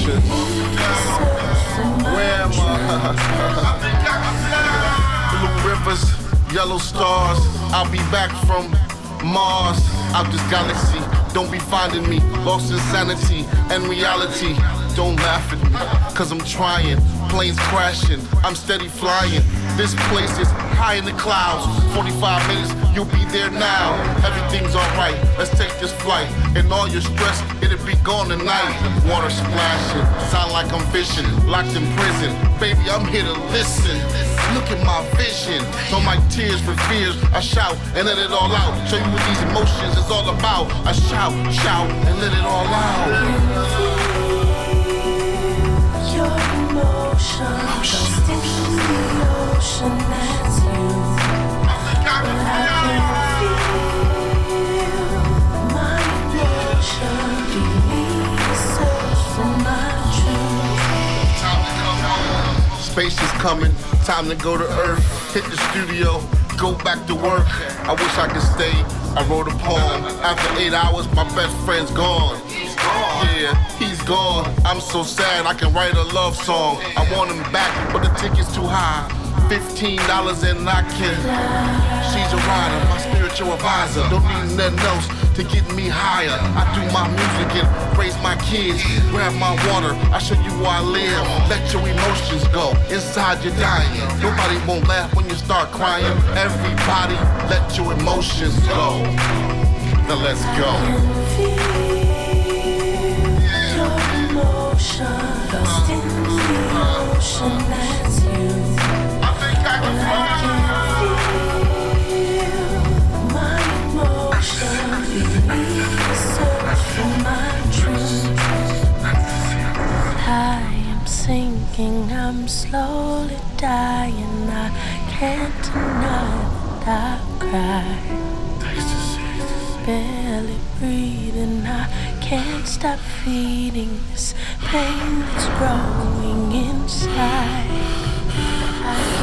emotions. Where am I? Blue rivers, yellow stars. I'll be back from Mars, out this galaxy. Don't be finding me lost in sanity and reality. Don't laugh at me, cause I'm trying. Planes crashing, I'm steady flying. This place is high in the clouds. 45 minutes, you'll be there now. Everything's alright, let's take this flight. And all your stress, it'll be gone tonight. Water splashing, sound like I'm fishing. Locked in prison, baby, I'm here to listen. Look at my vision. No my tears for fears, I shout and let it all out. Show you what these emotions is all about. I shout, shout, and let it all out. Your emotion, lost in the ocean, that's you. But I can feel my emotion. Please search for my truth. Time to come home. Space is coming, time to go to Earth. Hit the studio, go back to work. I wish I could stay. I wrote a poem. After 8 hours, my best friend's gone. Yeah, he's gone. I'm so sad I can write a love song. I want him back, but the ticket's too high. $15 and I can. She's a rider, my spiritual advisor. Don't need nothing else to get me higher. I do my music and raise my kids. Grab my water, I show you where I live. Let your emotions go. Inside you're dying. Nobody won't laugh when you start crying. Everybody, let your emotions go. Now let's go. Lost in the ocean, that's you. I think I can feel my emotion. Please search for my truth. I am sinking, I'm slowly dying. I can't deny that I cry. Barely breathing, I can't stop feeding this pain that's growing inside. I